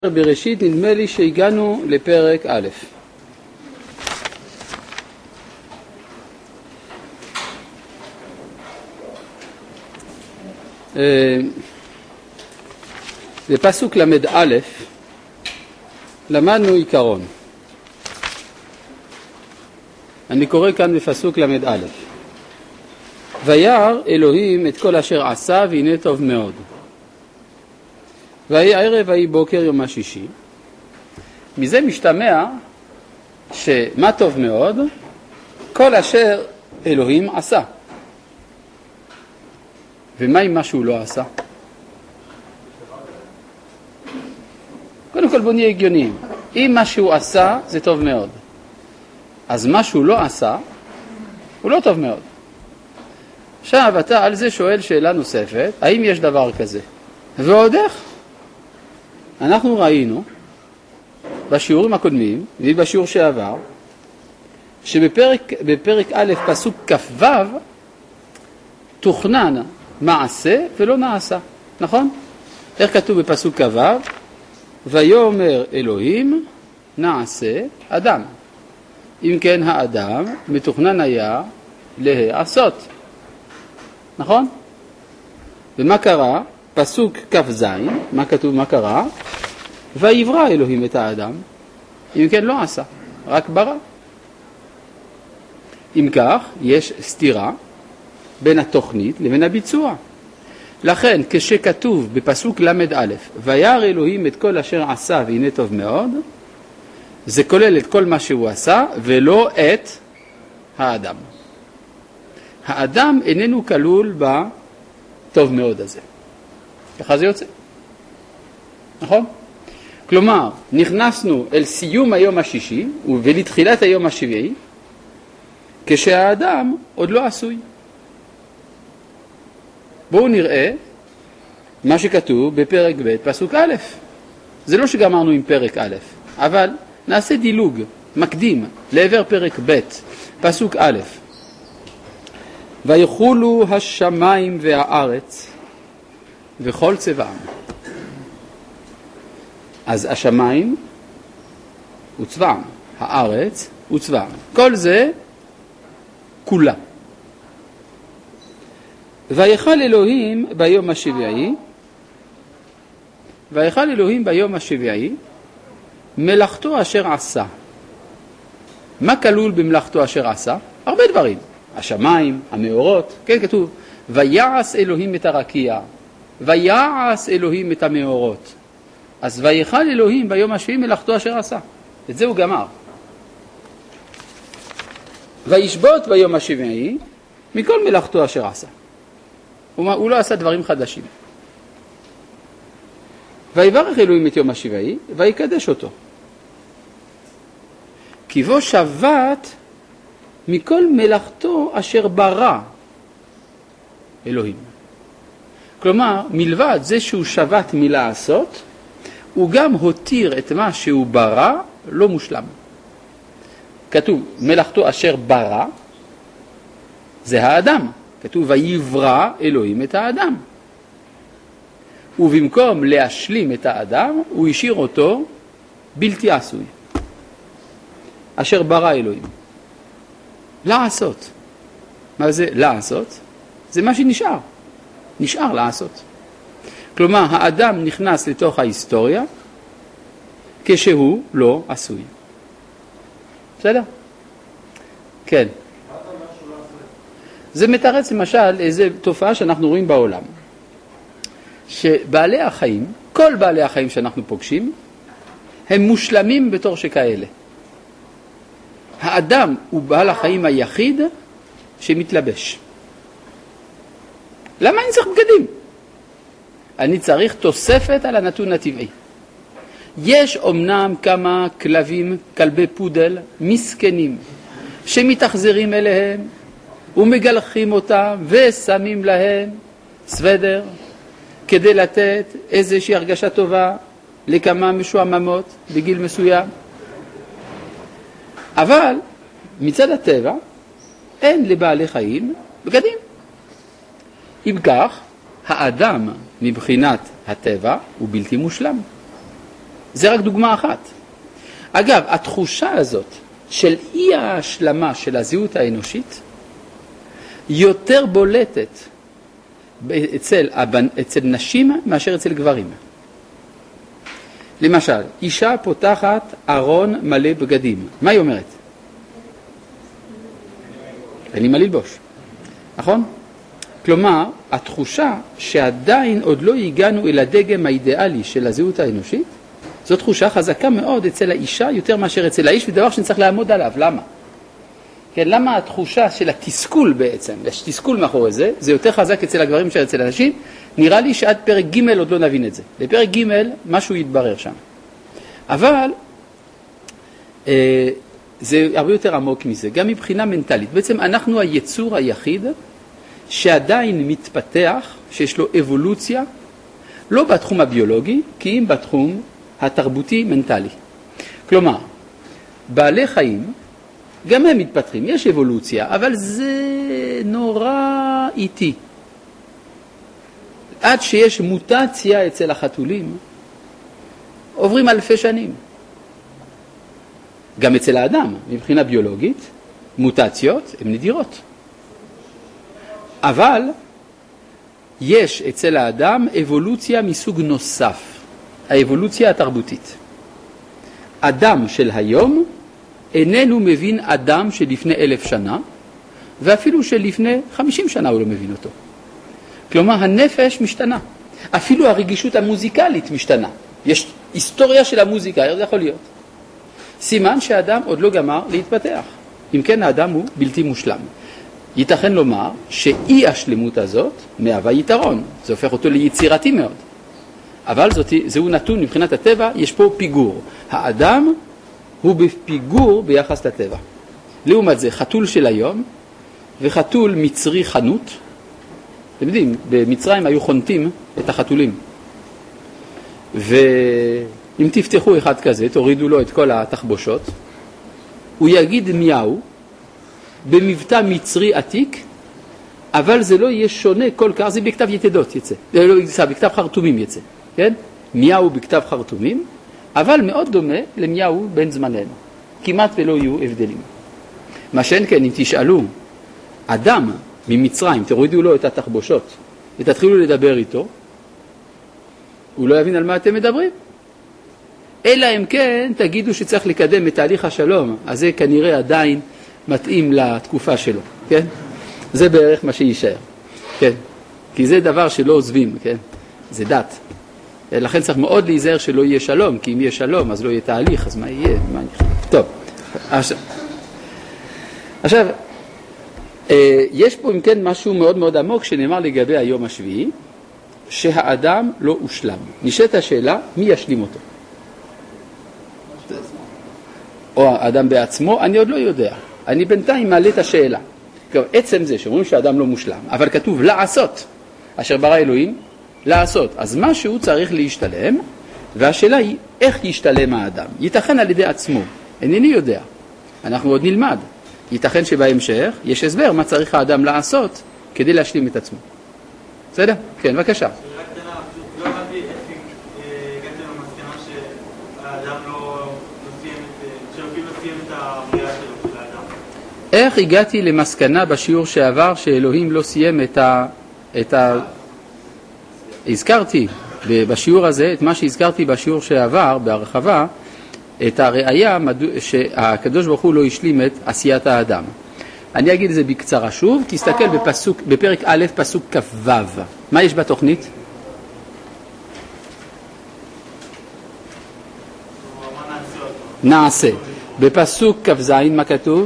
בראשית נדמה לי שהגענו לפרק א'. בפסוק למד א' למדנו עיקרון. אני קורא כאן בפסוק למד א'. וירא אלוהים את כל אשר עשה והנה טוב מאוד. ויהי ערב ויהי בוקר יום השישי. מזה משתמע שמה טוב מאוד? כל אשר אלוהים עשה. ומה אם משהו לא עשה? קודם כל בוא נהיה הגיוניים. אם משהו עשה זה טוב מאוד, אז משהו לא עשה הוא לא טוב מאוד. עכשיו אתה על זה שואל שאלה נוספת, האם יש דבר כזה? ועוד איך? אנחנו ראינו בשיעורים הקודמים ובשיעור שעבר שבפרק א' פסוק כ"ו תוכנן מעשה ולא נעשה, נכון? איך כתוב בפסוק כ"ו? ויאמר אלוהים נעשה אדם. אם כן האדם מתוכנן היה להיעשות, נכון? ומה קרה? פסוק כ"ז, מה כתוב, מה קרה? ויברא אלוהים את האדם. אם כן לא עשה, רק ברא. אם כך יש סתירה בין התוכנית לבין הביצוע. לכן כשכתוב בפסוק למד א' וירא אלוהים את כל אשר עשה והנה טוב מאוד, זה כולל את כל מה שהוא עשה ולא את האדם. האדם איננו כלול בטוב מאוד הזה. ככה זה יוצא, נכון? כלומר, נכנסנו אל סיום היום השישי ולתחילת היום השביעי, כשהאדם עוד לא עשוי. בואו נראה מה שכתוב בפרק ב' פסוק א'. זה לא שגמרנו עם פרק א', אבל נעשה דילוג מקדים לעבר פרק ב' פסוק א'. ויחולו השמיים והארץ וכל צבעם. אז השמיים הוא צבעם, הארץ הוא צבעם. כל זה כולה. ויחל אלוהים ביום השביעי, ויחל אלוהים ביום השביעי מלאכתו אשר עשה. מה כלול במלאכתו אשר עשה? הרבה דברים. השמיים, המאורות, כן כתוב, ויעש אלוהים את הרקיע, ויעש אלוהים את המאורות. אז ויחל אלוהים ביום השביעי מלאכתו אשר עשה. את זה הוא גמר. וישבות ביום השביעי מכל מלאכתו אשר עשה. הוא לא עשה דברים חדשים. ויברך אלוהים את יום השביעי ויקדש אותו. כי בו שבת מכל מלאכתו אשר ברא אלוהים. כלומר, מלבד זה שהוא שבת מלעשות, הוא גם הותיר את מה שהוא ברא לא מושלם. כתוב מלאכתו אשר ברא, זה האדם. כתוב ויברא אלוהים את האדם. ובמקום להשלים את האדם, הוא השאיר אותו בלתי עשוי. אשר ברא אלוהים. לעשות. מה זה לעשות? זה מה שנשאר. נשאר לעשות. כלומר, האדם נכנס לתוך ההיסטוריה כשהוא לא עשוי. בסדר? כן. זה מתרץ למשל איזו תופעה שאנחנו רואים בעולם. שבעלי החיים, כל בעלי החיים שאנחנו פוגשים, הם מושלמים בתור שכאלה. האדם הוא בעל החיים היחיד שמתלבש. למה אני צריך בגדים? אני צריך תוספת על הנתון הטבעי. יש אומנם כמה כלבים, כלבי פודל, מסכנים, שמתאכזרים אליהם ומגלחים אותם ושמים להם סוודר כדי לתת איזושהי הרגשה טובה לכמה משועממות בגיל מסוים. אבל מצד הטבע אין לבעלי חיים בגדים. אם כך, האדם מבחינת הטבע הוא בלתי מושלם. זה רק דוגמה אחת. אגב, התחושה הזאת של אי ההשלמה של הזהות האנושית יותר בולטת אצל נשים מאשר אצל גברים. למשל, אישה פותחת ארון מלא בגדים. מה היא אומרת? אין לי מה ללבוש. נכון? כלומר, התחושה שעדיין עוד לא הגענו אל הדגם האידיאלי של הזהות האנושית, זו תחושה חזקה מאוד אצל האישה יותר מאשר אצל האיש, ודבר שנצטרך לעמוד עליו. למה? כן, למה התחושה של התסכול בעצם, יש תסכול מאחורי זה, זה יותר חזק אצל הגברים מאשר אצל הנשים? נראה לי שעד פרק ג' עוד לא נבין את זה. בפרק ג' משהו יתברר שם. אבל זה הרבה יותר עמוק מזה, גם מבחינה מנטלית. בעצם אנחנו היצור היחיד שעדיין מתפתח, שיש לו אבולוציה, לא בתחום הביולוגי, כי אם בתחום התרבותי-מנטלי. כלומר, בעלי חיים, גם הם מתפתחים, יש אבולוציה, אבל זה נורא איטי. עד שיש מוטציה אצל החתולים, עוברים אלפי שנים. גם אצל האדם, מבחינה ביולוגית, מוטציות הן נדירות. אבל יש אצל האדם אבולוציה מסוג נוסף, האבולוציה התרבותית. אדם של היום איננו מבין אדם שלפני 1000 שנה, ואפילו שלפני 50 שנה הוא לא מבין אותו. כלומר, הנפש משתנה. אפילו הרגישות המוזיקלית משתנה. יש היסטוריה של המוזיקה, איך זה יכול להיות? סימן שהאדם עוד לא גמר להתפתח. אם כן, האדם הוא בלתי מושלם. ייתכן לומר שאי השלמות הזאת מהווה יתרון. זה הופך אותו ליצירתי מאוד. אבל זהו נתון מבחינת הטבע, יש פה פיגור. האדם הוא בפיגור ביחס לטבע. לעומת זה, חתול של היום וחתול מצרי חנות. אתם יודעים, במצרים היו חונטים את החתולים. ואם תפתחו אחד כזה, תורידו לו את כל התחבושות, הוא יגיד מיהו במבטא מצרי עתיק, אבל זה לא יהיה שונה כל כך, זה בכתב יתדות יצא. זה לא יצא, בכתב חרטומים יצא. כן? מיהו בכתב חרטומים, אבל מאוד דומה למיהו בן זמננו. כמעט ולא יהיו הבדלים. מה שאין כן, אם תשאלו אדם ממצרים, תורידו לו את התחבושות ותתחילו לדבר איתו, הוא לא יבין על מה אתם מדברים. אלא אם כן תגידו שצריך לקדם את תהליך השלום, אז זה כנראה עדיין מתאים לתקופה שלו, כן? זה בערך מה שישאר, כן? כי זה דבר שלא עוזבים, כן? זה דת. לכן צריך מאוד להיזהר שלא יהיה שלום, כי אם יהיה שלום אז לא יהיה תהליך, אז מה יהיה? טוב, עכשיו, יש פה אם כן משהו מאוד מאוד עמוק שנאמר לגבי היום השביעי, שהאדם לא הושלם. נשאלת השאלה, מי ישלים אותו? או האדם בעצמו, אני עוד לא יודע. אני בינתיים מעלה את השאלה. עצם זה שאומרים שהאדם לא מושלם, אבל כתוב לעשות, אשר ברא אלוהים, לעשות. אז משהו צריך להשתלם, והשאלה היא איך ישתלם האדם. ייתכן על ידי עצמו, אינני יודע. אנחנו עוד נלמד. ייתכן שבהמשך יש הסבר מה צריך האדם לעשות כדי להשלים את עצמו. בסדר? כן, בבקשה. רק קטנה, לא הבנתי איך הגעתם למסקנה שהאדם לא סיים את הבריאה שלו של האדם. איך הגעתי למסקנה בשיעור שעבר שאלוהים לא סיים הזכרתי בשיעור הזה את מה שהזכרתי בשיעור שעבר בהרחבה, את הראייה שהקדוש ברוך הוא לא השלים את עשיית האדם. אני אגיד את זה בקצרה שוב, תסתכל בפרק א' פסוק כ"ו. מה יש בתוכנית? נעשה. בפסוק כ"ז מה כתוב?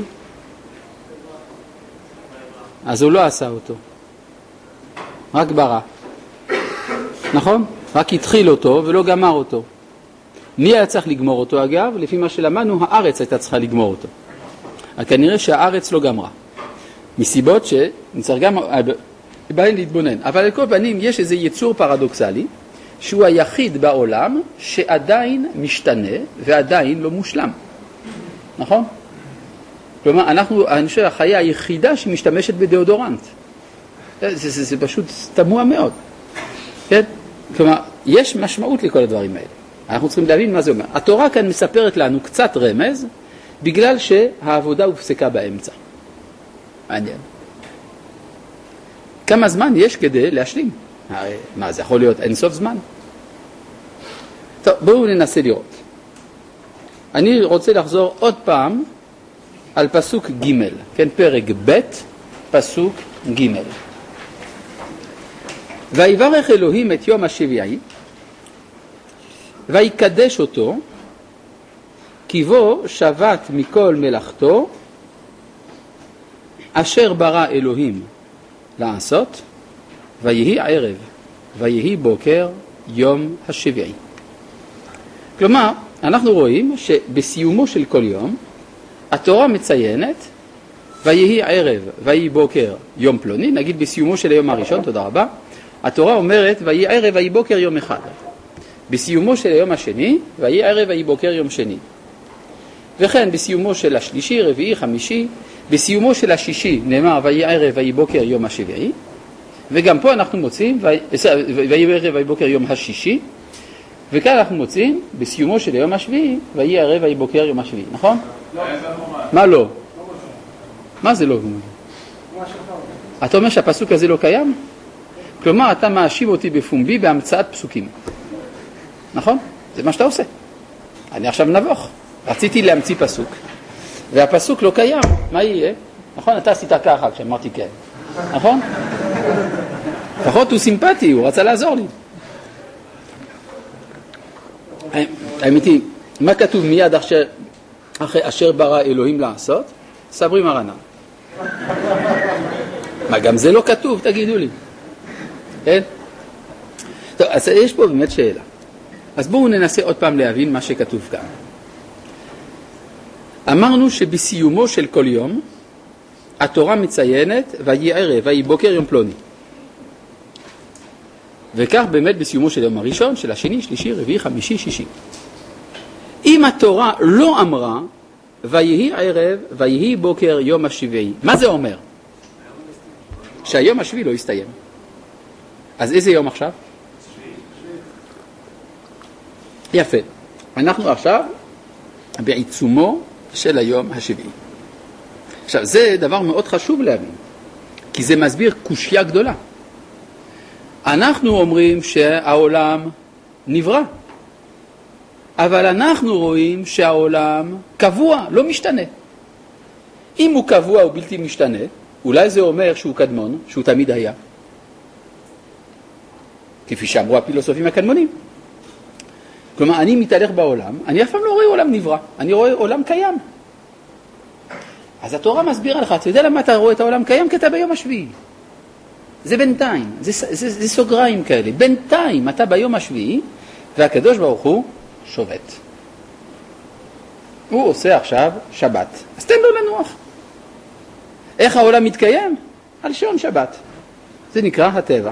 אז הוא לא עשה אותו. רק ברא. נכון? רק התחיל אותו ולא גמר אותו. מי היה צריך לגמור אותו אגב? לפי מה שלמדנו, הארץ הייתה צריכה לגמור אותו. כנראה שהארץ לא גמרה. מסיבות שנצטרך גם בהן להתבונן. אבל על כל פנים יש איזה יצור פרדוקסלי, שהוא היחיד בעולם שעדיין משתנה ועדיין לא מושלם. נכון? כלומר, אני חושב, החיה היחידה שמשתמשת בדאודורנט. זה פשוט תמוה מאוד. כן? כלומר, יש משמעות לכל הדברים האלה. אנחנו צריכים להבין מה זה אומר. התורה כאן מספרת לנו קצת רמז, בגלל שהעבודה הופסקה באמצע. מעניין. כמה זמן יש כדי להשלים? מה, זה יכול להיות אינסוף זמן? טוב, בואו ננסה לראות. אני רוצה לחזור עוד פעם על פסוק ג', כן, פרק ב', פסוק ג'. ויברך אלוהים את יום השביעי, ויקדש אותו, כי בו שבת מכל מלאכתו, אשר ברא אלוהים לעשות, ויהי ערב, ויהי בוקר יום השביעי. כלומר, אנחנו רואים שבסיומו של כל יום, התורה מציינת, ויהי ערב, ויהי בוקר יום פלוני, נגיד בסיומו של היום הראשון, תודה רבה, התורה אומרת, ויהי ערב, ויהי בוקר יום אחד. בסיומו של היום השני, ויהי ערב, ויהי בוקר יום שני. וכן בסיומו של השלישי, רביעי, חמישי, בסיומו של השישי נאמר, ויהי ערב, ויהי בוקר יום השביעי, וגם פה אנחנו מוצאים, ויהי ערב, ויהי בוקר יום השישי, וכאן אנחנו מוצאים, בסיומו של היום השביעי, ויהי ערב, ויהי בוקר יום השביעי, נכון? לא. מה לא? מה זה לא? אתה אומר שהפסוק הזה לא קיים? כלומר, אתה מאשים אותי בפומבי בהמצאת פסוקים. נכון? זה מה שאתה עושה. אני עכשיו נבוך. רציתי להמציא פסוק, והפסוק לא קיים. מה יהיה? נכון? אתה עשית ככה כשאמרתי כן. נכון? לפחות הוא סימפטי, הוא רצה לעזור לי. האמיתי, מה כתוב מיד אחרי אשר ברא אלוהים לעשות? סברי מרנה. מה, גם זה לא כתוב? תגידו לי. כן? טוב, אז יש פה באמת שאלה. אז בואו ננסה עוד פעם להבין מה שכתוב כאן. אמרנו שבסיומו של כל יום, התורה מציינת, ויהי ערב, ויהי בוקר יום פלוני. וכך באמת בסיומו של יום הראשון, של השני, שלישי, רביעי, חמישי, שישי. אם התורה לא אמרה, ויהי ערב, ויהי בוקר יום השביעי, מה זה אומר? שהיום השביעי לא יסתיים. אז איזה יום עכשיו? יפה. אנחנו עכשיו בעיצומו של היום השביעי. עכשיו, זה דבר מאוד חשוב להבין, כי זה מסביר קושיה גדולה. אנחנו אומרים שהעולם נברא, אבל אנחנו רואים שהעולם קבוע, לא משתנה. אם הוא קבוע ובלתי משתנה, אולי זה אומר שהוא קדמון, שהוא תמיד היה. כפי שאמרו הפילוסופים הקדמונים. כלומר, אני מתהלך בעולם, אני אף פעם לא רואה עולם נברא, אני רואה עולם קיים. אז התורה מסבירה לך, אתה יודע למה אתה רואה את העולם קיים? כי אתה ביום השביעי. זה בינתיים, זה סוגריים כאלה. בינתיים אתה ביום השביעי, והקדוש ברוך הוא שובת. הוא עושה עכשיו שבת. אז תן לו לנוח. איך העולם מתקיים? על שעון שבת. זה נקרא הטבע.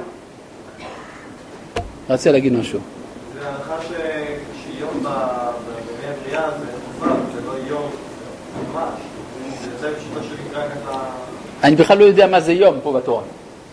רציתי להגיד משהו. זה ההנחה שיום בימי הבריאה זה חובה, זה לא יום ממש. זה יוצא פשוטו שנקרא ככה... אני בכלל לא יודע מה זה יום פה בתורה.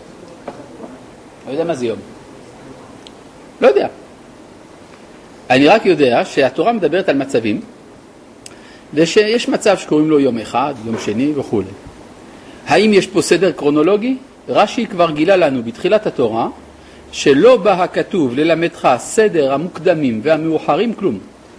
לא יודע מה זה יום. לא יודע. אני רק יודע שהתורה מדברת על מצבים, ושיש מצב שקוראים לו יום אחד, יום שני וכו'. האם יש פה סדר קרונולוגי? רש"י כבר גילה לנו בתחילת התורה, שלא בא הכתוב ללמדך סדר המוקדמים והמאוחרים כלום.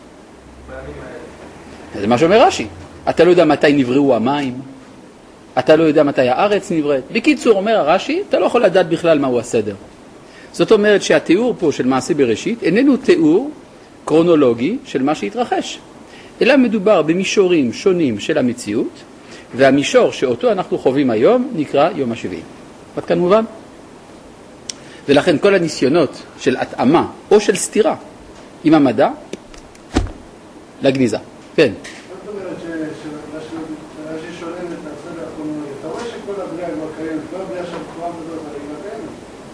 זה מה שאומר רש"י. אתה לא יודע מתי נבראו המים, אתה לא יודע מתי הארץ נבראת. בקיצור, אומר הרש"י, אתה לא יכול לדעת בכלל מהו הסדר. זאת אומרת שהתיאור פה של מעשה בראשית איננו תיאור קרונולוגי של מה שהתרחש, אלא מדובר במישורים שונים של המציאות, והמישור שאותו אנחנו חווים היום נקרא יום השביעי. עד כאן מובן? ולכן כל הניסיונות של התאמה או של סתירה עם המדע, לגניזה. כן. זאת אומרת שרש"י שולם את הסדר הקרונולוגי. אתה רואה שכל הבריאה כבר קיימת, כל הבריאה שם כבר מדורת על היא קיימת.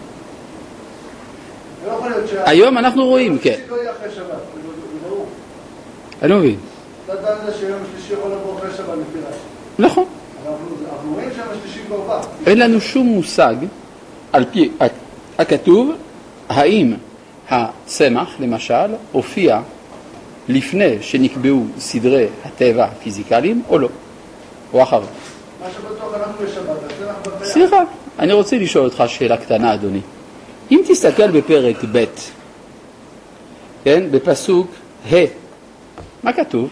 לא יכול להיות היום אנחנו רואים, כן. לא יהיה אחרי שבת, זה ברור. אני לא מבין. אתה יודע שיום השלישי יכול לבוא אחרי שבת לפי רש"י. נכון. אבל אנחנו רואים שיום השלישי כבר בא. אין לנו שום מושג על פי הכתוב, האם הצמח, למשל, הופיע לפני שנקבעו סדרי הטבע הפיזיקליים או לא, או אחרי. מה שבטוח אנחנו בשבת, אז אנחנו בפרק. סליחה, אני רוצה לשאול אותך שאלה קטנה, אדוני. אם תסתכל בפרק ב', כן, בפסוק ה', מה כתוב?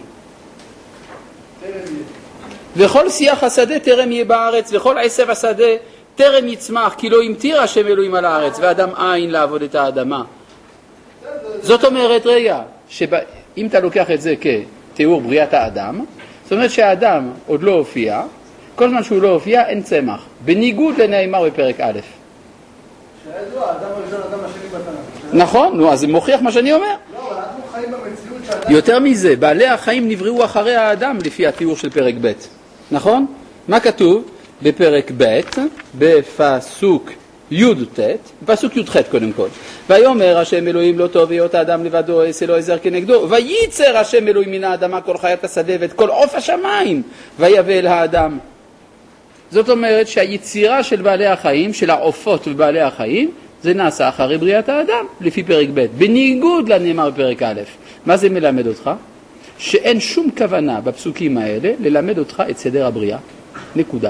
וכל שיח השדה טרם יהיה בארץ, וכל עשב השדה טרם יצמח, כי לא המטיר השם אלוהים על הארץ, ואדם אין לעבוד את האדמה. זאת אומרת, רגע, אם אתה לוקח את זה כתיאור בריאת האדם, זאת אומרת שהאדם עוד לא הופיע, כל זמן שהוא לא הופיע אין צמח, בניגוד לנאמר בפרק א'. שידוע, האדם הראשון, האדם השני בתנ"ך. נכון, נו, אז זה מוכיח מה שאני אומר. לא, אבל אנחנו חיים במציאות שהאדם... יותר מזה, בעלי החיים נבראו אחרי האדם לפי התיאור של פרק ב', נכון? מה כתוב בפרק ב', בפסוק י"ט, בפסוק י"ח קודם כל. ויאמר השם אלוהים לא טוב היות האדם לבדו, אעשה לו עזר כנגדו, וייצר השם אלוהים מן האדמה כל חיית השדה ואת כל עוף השמיים, ויבא האדם. זאת אומרת שהיצירה של בעלי החיים, של העופות ובעלי החיים, זה נעשה אחרי בריאת האדם, לפי פרק ב', בניגוד לנאמר בפרק א'. מה זה מלמד אותך? שאין שום כוונה בפסוקים האלה ללמד אותך את סדר הבריאה. נקודה.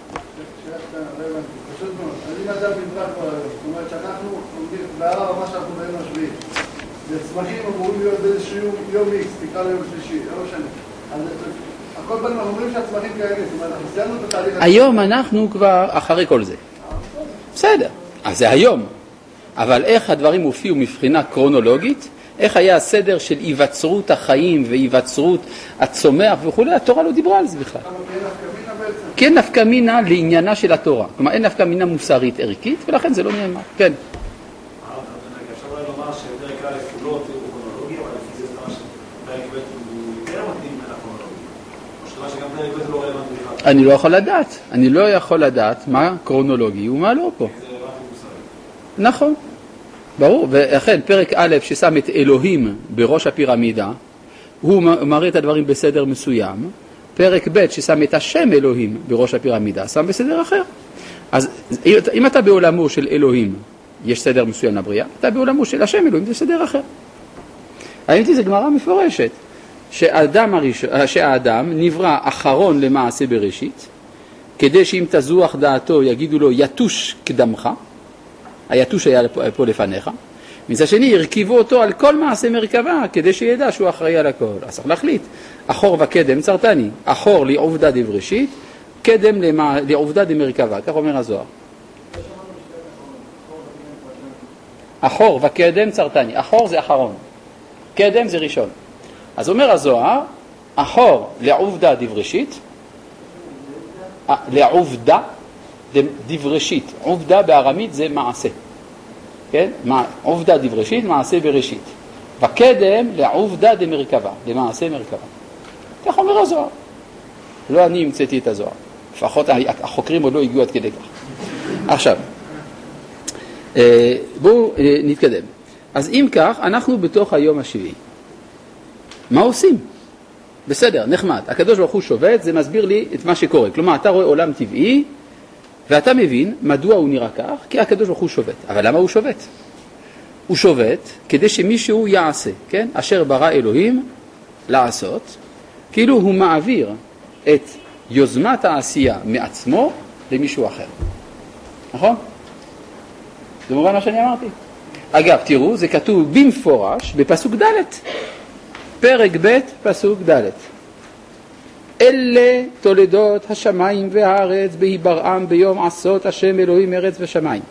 פשוט מאוד, אז אם אדם נברא כבר היום, זאת אומרת שאנחנו עומדים בערב מה שאנחנו ביום השביעי, וצמחים אמורים להיות באיזשהו יום איקס, תקרא ליום שלישי, לא משנה. אז הכל בנו, אנחנו אומרים שהצמחים כאלה, זאת אומרת, אנחנו סיימנו את התהליך... היום אנחנו כבר אחרי כל זה. בסדר, אז זה היום. אבל איך הדברים הופיעו מבחינה קרונולוגית, איך היה הסדר של היווצרות החיים והיווצרות הצומח וכו', התורה לא דיברה על זה בכלל. כן נפקא מינה לעניינה של התורה. כלומר, אין נפקא מינה מוסרית ערכית, ולכן זה לא נאמר. כן. אפשר אולי לומר שפרק א' הוא לא תיאור קרונולוגי, אבל לפי זה סתמה שפרק ב' הוא יותר מתאים לקרונולוגי. או שתמה שגם פרק ב' הוא לא רלוונטי בכלל. אני לא יכול לדעת. אני לא יכול לדעת מה קרונולוגי ומה לא פה. זה רלוונטי מוסרי. נכון. ברור. ואכן, פרק א' ששם את אלוהים בראש הפירמידה, הוא מראה את הדברים בסדר מסוים. פרק ב' ששם את השם אלוהים בראש הפירמידה, שם בסדר אחר. אז אם אתה בעולמו של אלוהים, יש סדר מסוים לבריאה, אתה בעולמו של השם אלוהים, זה סדר אחר. האמת היא, זה גמרא מפורשת, שהאדם נברא אחרון למעשה בראשית, כדי שאם תזוח דעתו יגידו לו יתוש קדמך, היתוש היה פה לפניך, מצד שני הרכיבו אותו על כל מעשה מרכבה, כדי שידע שהוא אחראי על הכל. אז צריך להחליט, אחור וקדם צרתני, אחור לעובדה דבראשית, קדם לעובדה דמרכבה, כך אומר הזוהר. אחור וקדם צרתני, אחור זה אחרון, קדם זה ראשון. אז אומר הזוהר, אחור לעובדה דבראשית, לעובדה דבראשית, עובדה בארמית זה מעשה. כן? עובדה דבראשית, מעשה בראשית. וקדם לעובדה דמרכבה, למעשה מרכבה. כך אומר הזוהר. לא אני המצאתי את הזוהר. לפחות החוקרים עוד לא הגיעו עד כדי כך. עכשיו, בואו נתקדם. אז אם כך, אנחנו בתוך היום השביעי. מה עושים? בסדר, נחמד. הקדוש ברוך הוא שובת, זה מסביר לי את מה שקורה. כלומר, אתה רואה עולם טבעי, ואתה מבין מדוע הוא נראה כך, כי הקדוש ברוך הוא שובת. אבל למה הוא שובת? הוא שובת כדי שמישהו יעשה, כן? אשר ברא אלוהים לעשות, כאילו הוא מעביר את יוזמת העשייה מעצמו למישהו אחר. נכון? זה מובן מה שאני אמרתי. אגב, תראו, זה כתוב במפורש בפסוק ד', פרק ב', פסוק ד'. אלה תולדות השמיים והארץ בהיברעם ביום עשות השם אלוהים ארץ ושמיים.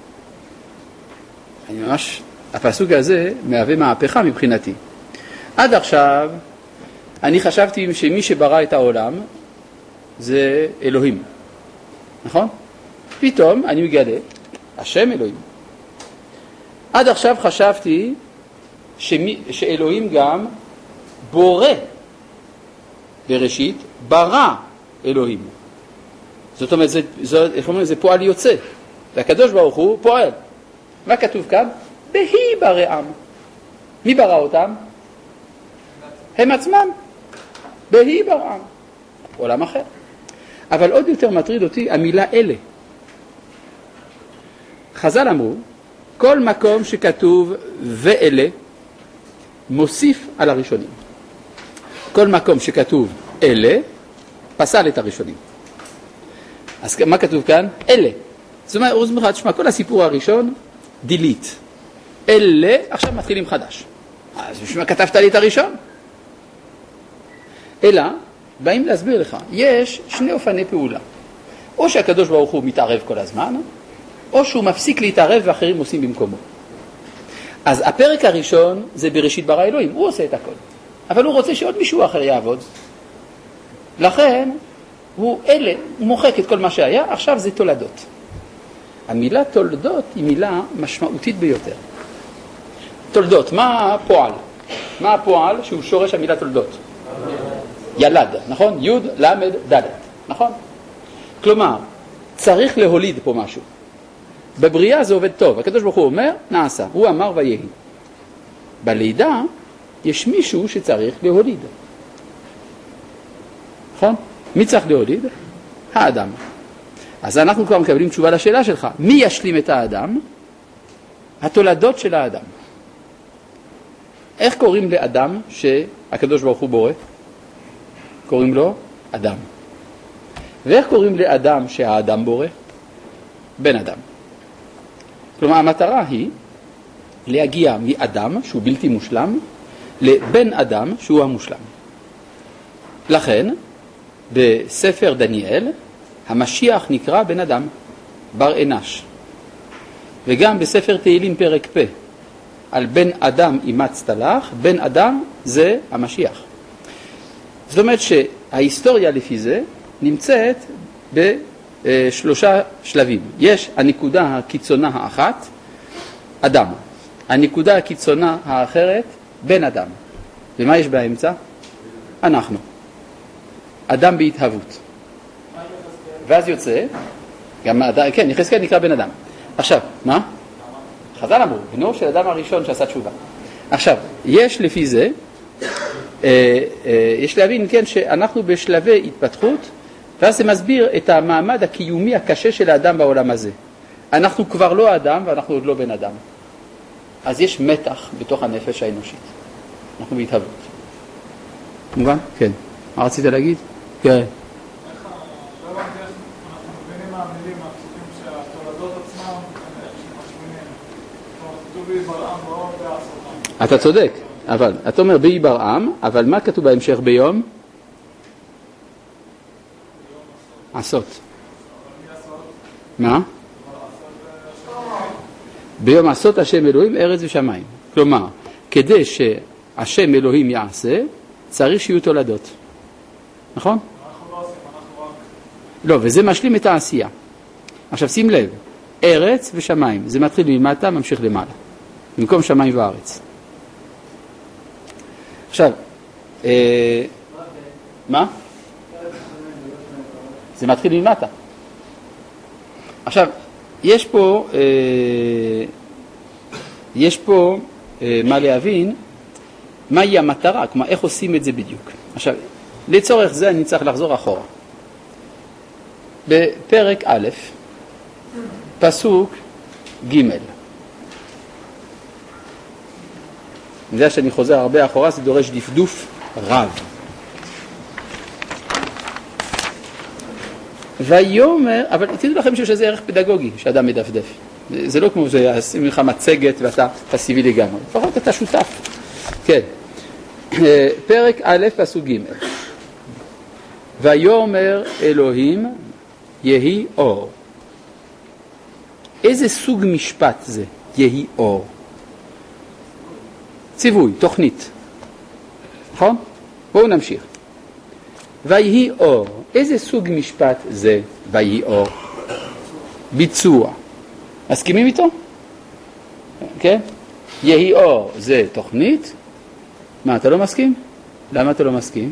אני ממש, הפסוק הזה מהווה מהפכה מבחינתי. עד עכשיו אני חשבתי שמי שברא את העולם זה אלוהים. נכון? פתאום אני מגלה, השם אלוהים. עד עכשיו חשבתי שאלוהים גם בורא. בראשית, ברא אלוהים. זאת אומרת, זה פועל יוצא. והקדוש ברוך הוא פועל. מה כתוב כאן? בהיברעם. מי ברא אותם? הם עצמם. בהיברעם. עולם אחר. אבל עוד יותר מטריד אותי המילה אלה. חז"ל אמרו, כל מקום שכתוב ואלה, מוסיף על הראשונים. כל מקום שכתוב אלה, פסל את הראשונים. אז מה כתוב כאן? אלה. זאת אומרת, תשמע, כל הסיפור הראשון, דילית. אלה, עכשיו מתחילים חדש. אז בשביל מה כתבת לי את הראשון? אלא, באים להסביר לך, יש שני אופני פעולה. או שהקדוש ברוך הוא מתערב כל הזמן, או שהוא מפסיק להתערב ואחרים עושים במקומו. אז הפרק הראשון זה בראשית ברא אלוהים, הוא עושה את הכל. אבל הוא רוצה שעוד מישהו אחר יעבוד. לכן, הוא מוחק את כל מה שהיה, עכשיו זה תולדות. המילה תולדות היא מילה משמעותית ביותר. תולדות, מה הפועל? מה הפועל שהוא שורש המילה תולדות? ילד, נכון? יוד, למד, דלת, נכון? כלומר, צריך להוליד פה משהו. בבריאה זה עובד טוב. הקדוש ברוך הוא אומר, נעשה. הוא אמר ויהי. בלידה יש מישהו שצריך להוליד. נכון? מי צריך להוליד? האדם. אז אנחנו כבר מקבלים תשובה לשאלה שלך. מי ישלים את האדם? התולדות של האדם. איך קוראים לאדם שהקדוש ברוך הוא בורא? קוראים לו אדם. ואיך קוראים לאדם שהאדם בורא? בן אדם. כלומר, המטרה היא להגיע מאדם שהוא בלתי מושלם לבן אדם שהוא המושלם. לכן, בספר דניאל, המשיח נקרא בן אדם, בר אנש. וגם בספר תהילים פרק פ' על בן אדם אימצת לך, בן אדם זה המשיח. זאת אומרת שההיסטוריה לפי זה נמצאת בשלושה שלבים. יש הנקודה הקיצונה האחת, אדם. הנקודה הקיצונה האחרת, בן אדם. ומה יש באמצע? אנחנו. אדם בהתהוות. ואז יוצא, גם האדם, כן, יחזקאל נקרא בן אדם. עכשיו, מה? חז"ל אמרו, בנו של אדם הראשון שעשה תשובה. עכשיו, יש לפי זה, יש להבין, כן, שאנחנו בשלבי התפתחות, ואז זה מסביר את המעמד הקיומי הקשה של האדם בעולם הזה. אנחנו כבר לא אדם ואנחנו עוד לא בן אדם. אז יש מתח בתוך הנפש האנושית. אנחנו בהתהוות. מובן? כן. מה רצית להגיד? כן. אנחנו מבינים מהמילים, מהפסוקים שהתולדות עצמם שמשמינים. כתוב בי ברעם באור ועשותם. אתה צודק, אבל אתה אומר בי ברעם, אבל מה כתוב בהמשך ביום? עשות. מה? ביום עשות השם אלוהים ארץ ושמיים. כלומר, כדי שהשם אלוהים יעשה, צריך שיהיו תולדות. נכון? אנחנו לא עושים, אנחנו רק... לא, וזה משלים את העשייה. עכשיו שים לב, ארץ ושמיים, זה מתחיל ממטה, ממשיך למעלה. במקום שמיים וארץ. עכשיו, מה? זה מתחיל ממטה. עכשיו, יש פה מה להבין, מהי המטרה, כלומר, איך עושים את זה בדיוק. עכשיו, לצורך זה אני צריך לחזור אחורה. בפרק א', פסוק ג'. אני יודע שאני חוזר הרבה אחורה, זה דורש דפדוף רב. ויאמר, אבל תדעו לכם שיש איזה ערך פדגוגי שאדם מדפדף. זה לא כמו שעשים לך מצגת ואתה פסיבי לגמרי. לפחות אתה שותף. כן. פרק א' פסוק ג'. ויאמר אלוהים יהי אור. איזה סוג משפט זה? יהי אור. ציווי, תוכנית. נכון? בואו נמשיך. ויהי אור. איזה סוג משפט זה ויהי אור? ביצוע. מסכימים איתו? כן? יהי אור זה תוכנית. מה, אתה לא מסכים? למה אתה לא מסכים?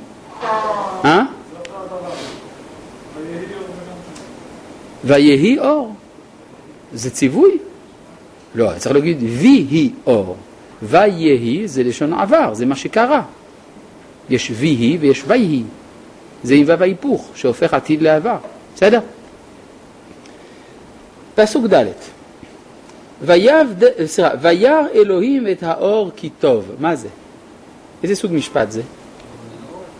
ויהי אור. זה ציווי? לא, צריך להגיד ויהי אור. ויהי זה לשון עבר, זה מה שקרה. יש ויהי ויש ויהי. זה עם וו ההיפוך שהופך עתיד לעבר. בסדר? פסוק ד'. וירא אלוהים את האור כי טוב. מה זה? איזה סוג משפט זה?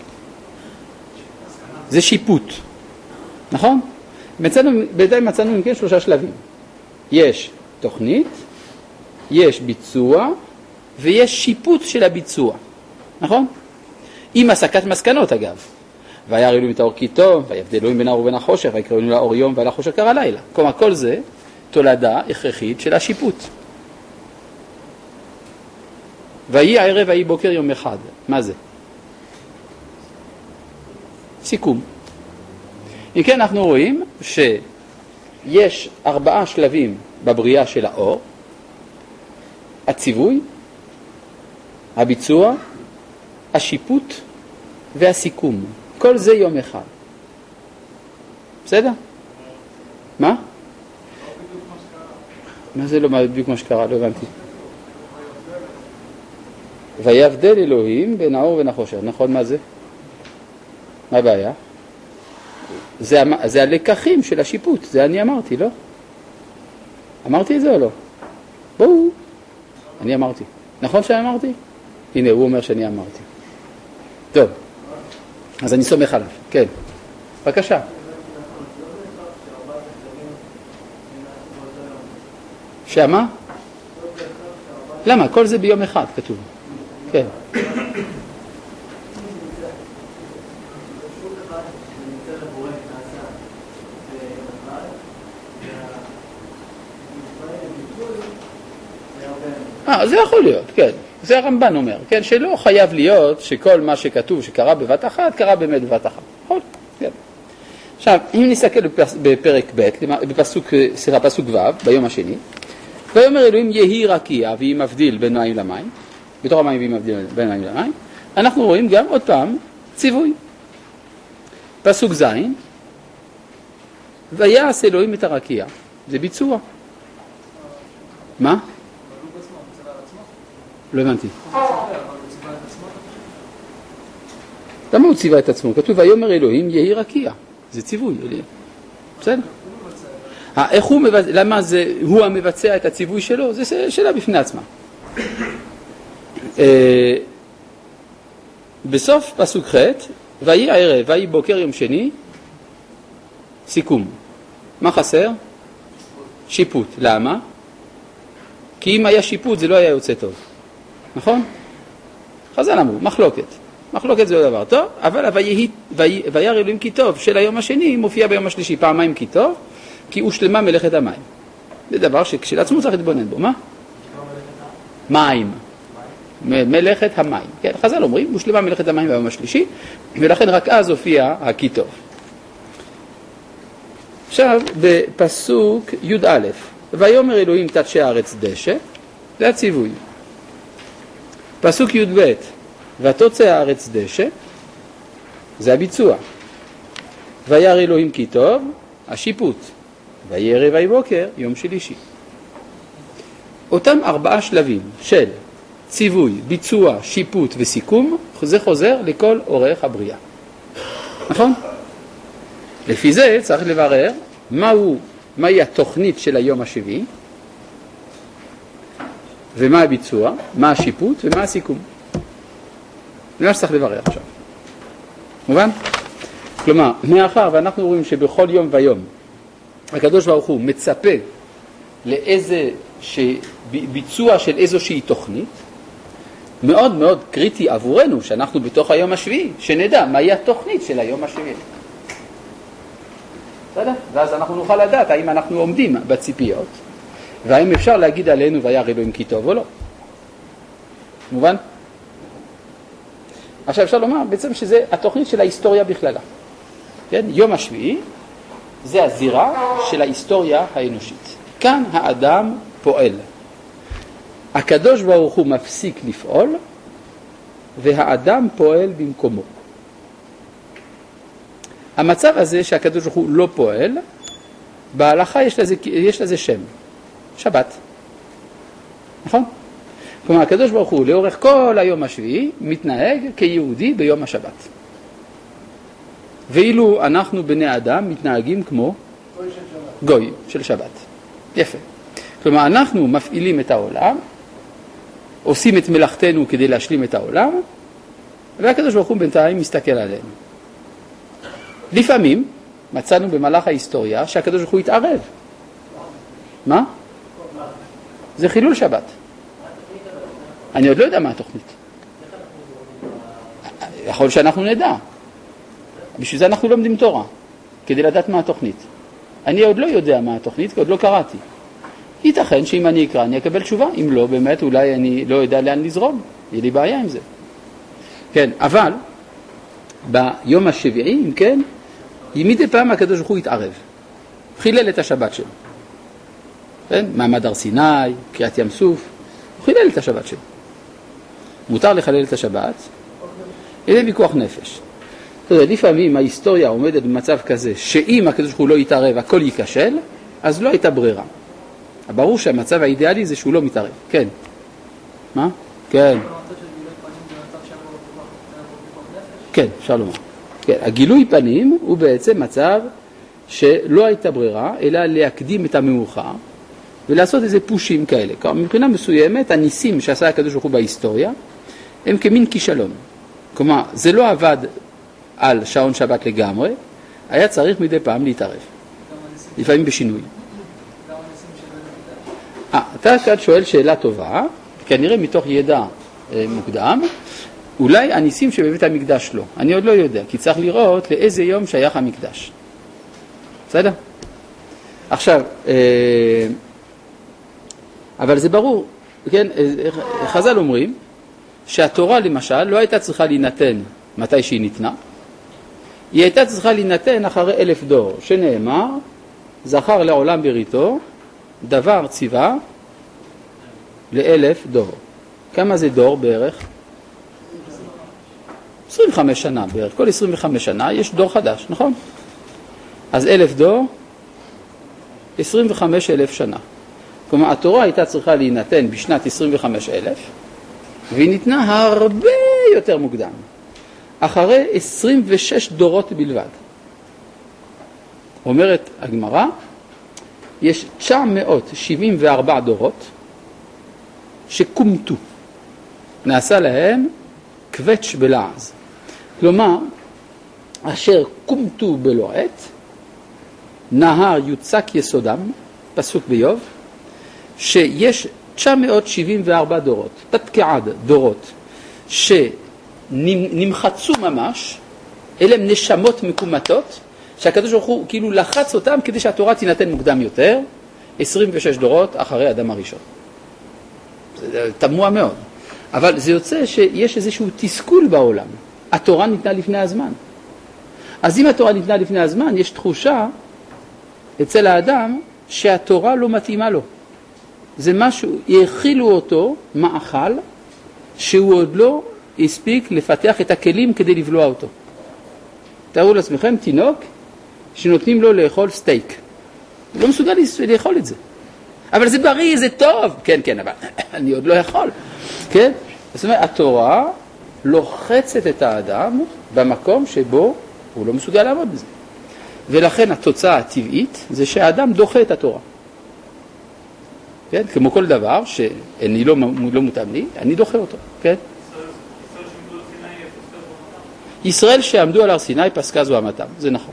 זה שיפוט, נכון? בינתיים מצאנו אם כן 3 שלבים. יש תוכנית, יש ביצוע ויש שיפוט של הביצוע, נכון? עם הסקת מסקנות אגב. וירא אלוהים את האור כי טוב, ויבדל אלוהים בין האור ובין החושך, ויקרא אלוהים לאור יום ולחושך קרא לילה. כלומר כל זה תולדה הכרחית של השיפוט. ויהי ערב ויהי בוקר יום אחד. מה זה? סיכום. אם כן אנחנו רואים שיש 4 שלבים בבריאה של האור: הציווי, הביצוע, השיפוט והסיכום. כל זה יום אחד. בסדר? מה? מה זה לא בדיוק מה שקרה? לא הבנתי. ויבדל אלוהים בין האור ובין החושך. נכון, מה זה? מה הבעיה? זה הלקחים של השיפוט. זה אני אמרתי, לא? אמרתי את זה או לא? בואו. אני אמרתי. נכון שאני אמרתי? הנה, הוא אומר שאני אמרתי. טוב. אז אני סומך עליו. כן. בבקשה. שמה? למה? כל זה ביום אחד כתוב. כן. זה יכול להיות, כן. זה הרמב"ן אומר, כן, שלא חייב להיות שכל מה שכתוב שקרה בבת אחת, קרה באמת בבת אחת. נכון? כן. עכשיו, אם נסתכל בפרק ב', פסוק ו', ביום השני, ויאמר אלוהים יהי רקיע, והיא מבדיל בין מים למים, בתוך המים והיא מבדיל בין מים למים, אנחנו רואים גם עוד פעם ציווי. פסוק ז', ויעש אלוהים את הרקיע, זה ביצוע. מה? לא הבנתי. למה הוא ציווה את עצמו? כתוב ויאמר אלוהים יהי רקיע, זה ציווי. בסדר? איך הוא מבצע, למה הוא המבצע את הציווי שלו? זה שאלה בפני עצמה. בסוף פסוק ח' ויהי ערב ויהי בוקר יום שני, סיכום. מה חסר? שיפוט. למה? כי אם היה שיפוט זה לא היה יוצא טוב. נכון? חז"ל אמרו, מחלוקת. מחלוקת זה לא דבר טוב, אבל וירא אלוהים כי טוב של היום השני מופיע ביום השלישי פעמיים כי טוב, כי הושלמה מלאכת המים. זה דבר שכשלעצמו צריך להתבונן בו. מה? מים. מלאכת המים. כן, חז"ל אומרים, הושלמה מלאכת המים ביום השלישי, ולכן רק אז הופיע הכי טוב. עכשיו, בפסוק י' א', ויאמר אלוהים תדשא הארץ דשא, זה הציווי. פסוק י' ב', ותוצא הארץ דשא, זה הביצוע. וירא אלוהים כי טוב, השיפוט. ויהי ערב ויהי בוקר, יום שלישי. אותם 4 שלבים של ציווי, ביצוע, שיפוט וסיכום, זה חוזר לכל אורך הבריאה. נכון? לפי זה צריך לברר מהי התוכנית של היום השביעי, ומה הביצוע, מה השיפוט ומה הסיכום. זה מה שצריך לברר עכשיו. מובן? כלומר, מאחר ואנחנו רואים שבכל יום ויום הקדוש ברוך הוא מצפה ביצוע של איזושהי תוכנית, מאוד מאוד קריטי עבורנו שאנחנו בתוך היום השביעי, שנדע מהי התוכנית של היום השביעי. בסדר? ואז אנחנו נוכל לדעת האם אנחנו עומדים בציפיות, והאם אפשר להגיד עלינו וירא אלוהים כי טוב או לא. מובן? עכשיו אפשר לומר בעצם שזה התוכנית של ההיסטוריה בכללה. כן? יום השביעי זה הזירה של ההיסטוריה האנושית. כאן האדם פועל. הקדוש ברוך הוא מפסיק לפעול, והאדם פועל במקומו. המצב הזה שהקדוש ברוך הוא לא פועל, בהלכה יש לזה שם, שבת. נכון? כלומר, הקדוש ברוך הוא לאורך כל היום השביעי מתנהג כיהודי ביום השבת. ואילו אנחנו בני אדם מתנהגים כמו גוי של שבת. יפה. כלומר, אנחנו מפעילים את העולם, עושים את מלאכתנו כדי להשלים את העולם, והקדוש ברוך הוא בינתיים מסתכל עלינו. לפעמים מצאנו במהלך ההיסטוריה שהקדוש ברוך הוא התערב. מה? זה חילול שבת. אני עוד לא יודע מה התוכנית. יכול שאנחנו נדע. בשביל זה אנחנו לומדים תורה, כדי לדעת מה התוכנית. אני עוד לא יודע מה התוכנית, כי עוד לא קראתי. ייתכן שאם אני אקרא, אני אקבל תשובה. אם לא, באמת, אולי אני לא יודע לאן לזרום. יהיה לי בעיה עם זה. כן, אבל ביום השביעי, אם כן, מדי פעם הקדוש ברוך הוא התערב. חילל את השבת שלו. כן? מעמד הר סיני, קריאת ים סוף, הוא חילל את השבת שלו. מותר לחלל את השבת, זה ויכוח נפש. לפעמים ההיסטוריה עומדת במצב כזה, שאם הקדוש ברוך הוא לא יתערב, הכל ייכשל, אז לא הייתה ברירה. ברור שהמצב האידיאלי זה שהוא לא מתערב. כן. מה? כן. כן, אפשר לומר. כן, הגילוי פנים הוא בעצם מצב שלא הייתה ברירה, אלא להקדים את המאוחר, ולעשות איזה פושים כאלה. מבחינה מסוימת, הניסים שעשה הקדוש ברוך הוא בהיסטוריה, הם כמין כישלון. כלומר, זה לא עבד על שעון שבת לגמרי, היה צריך מדי פעם להתערב. לפעמים בשינוי. אתה כאן שואל שאלה טובה, כנראה מתוך ידע מוקדם, אולי הניסים שבבית המקדש לא. אני עוד לא יודע, כי צריך לראות לאיזה יום שייך המקדש. בסדר? עכשיו, אבל זה ברור, כן? חז"ל אומרים שהתורה למשל לא הייתה צריכה להינתן מתי שהיא ניתנה, היא הייתה צריכה להינתן אחרי 1000 דור, שנאמר, זכר לעולם בריתו, דבר ציווה ל1000 דור. כמה זה דור בערך? 25 שנה בערך. כל 25 שנה יש דור חדש, נכון? אז 1000 דור, 25,000 שנה. כלומר, התורה הייתה צריכה להינתן בשנת 25,000, והיא ניתנה הרבה יותר מוקדם, אחרי 26 דורות בלבד. אומרת הגמרא, יש 974 דורות שקומתו, נעשה להם קווץ' בלעז. כלומר, אשר קומתו בלא עת, נהר יוצק יסודם, פסוק ביוב, שיש 974 דורות, תתקעד דורות, שנמחצו ממש, אלה הם נשמות מקומתות, שהקדוש ברוך הוא כאילו לחץ אותם כדי שהתורה תינתן מוקדם יותר, 26 דורות אחרי אדם הראשון. זה תמוה מאוד. אבל זה יוצא שיש איזשהו תסכול בעולם. התורה ניתנה לפני הזמן. אז אם התורה ניתנה לפני הזמן, יש תחושה אצל האדם שהתורה לא מתאימה לו. זה משהו, יאכילו אותו מאכל שהוא עוד לא הספיק לפתח את הכלים כדי לבלוע אותו. תארו לעצמכם תינוק שנותנים לו לאכול סטייק. הוא לא מסוגל לאכול את זה. אבל זה בריא, זה טוב. כן, כן, אבל אני עוד לא יכול. כן? זאת אומרת, התורה לוחצת את האדם במקום שבו הוא לא מסוגל לעמוד בזה. ולכן התוצאה הטבעית זה שהאדם דוחה את התורה. כן? כמו כל דבר שאני לא מותאם לי, אני דוחה אותו. כן? ישראל שעמדו על הר סיני פסקה זו המתם. זה נכון.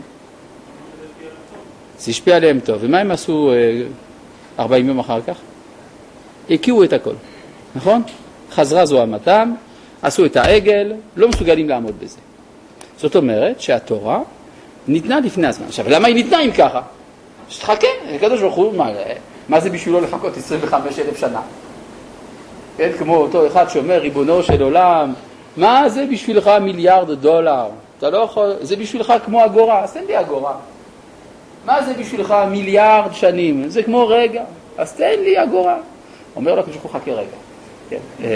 זה השפיע עליהם טוב. ומה הם עשו 40 יום אחר כך? הקיעו את הכל. נכון? חזרה זו המתם, עשו את העגל, לא מסוגלים לעמוד בזה. זאת אומרת שהתורה ניתנה לפני הזמן. עכשיו, למה היא ניתנה אם ככה? שתחכה, הקדוש ברוך הוא, מה זה בשבילו לחכות 25,000 שנה? כן, כמו אותו אחד שאומר, ריבונו של עולם, מה זה בשבילך $1,000,000,000? אתה לא יכול, זה בשבילך כמו אגורה, אז תן לי אגורה. מה זה בשבילך 1,000,000,000 שנים? זה כמו רגע, אז תן לי אגורה. אומר לו, כשהוא חכה רגע. כן.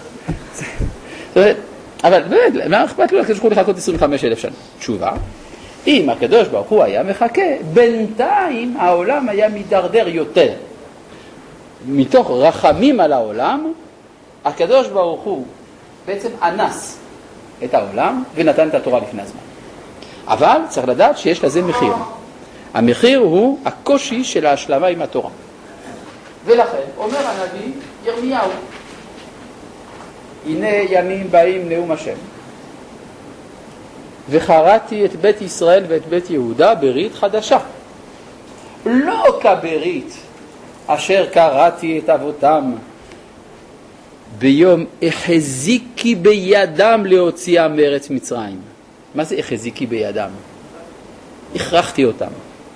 אבל באמת, מה אכפת לו כשהוא לחכות 25,000 שנה? תשובה, אם הקדוש ברוך הוא היה מחכה, בינתיים העולם היה מדרדר יותר. מתוך רחמים על העולם, הקדוש ברוך הוא בעצם אנס את העולם ונתן את התורה לפני הזמן. אבל צריך לדעת שיש לזה מחיר. המחיר הוא הקושי של ההשלמה עם התורה. ולכן אומר הנביא ירמיהו, הנה ימים באים נאום השם. וחרתי את בית ישראל ואת בית יהודה ברית חדשה. לא כברית אשר קראתי את אבותם ביום החזיקי בידם להוציאם מארץ מצרים. מה זה החזיקי בידם? הכרחתי אותם.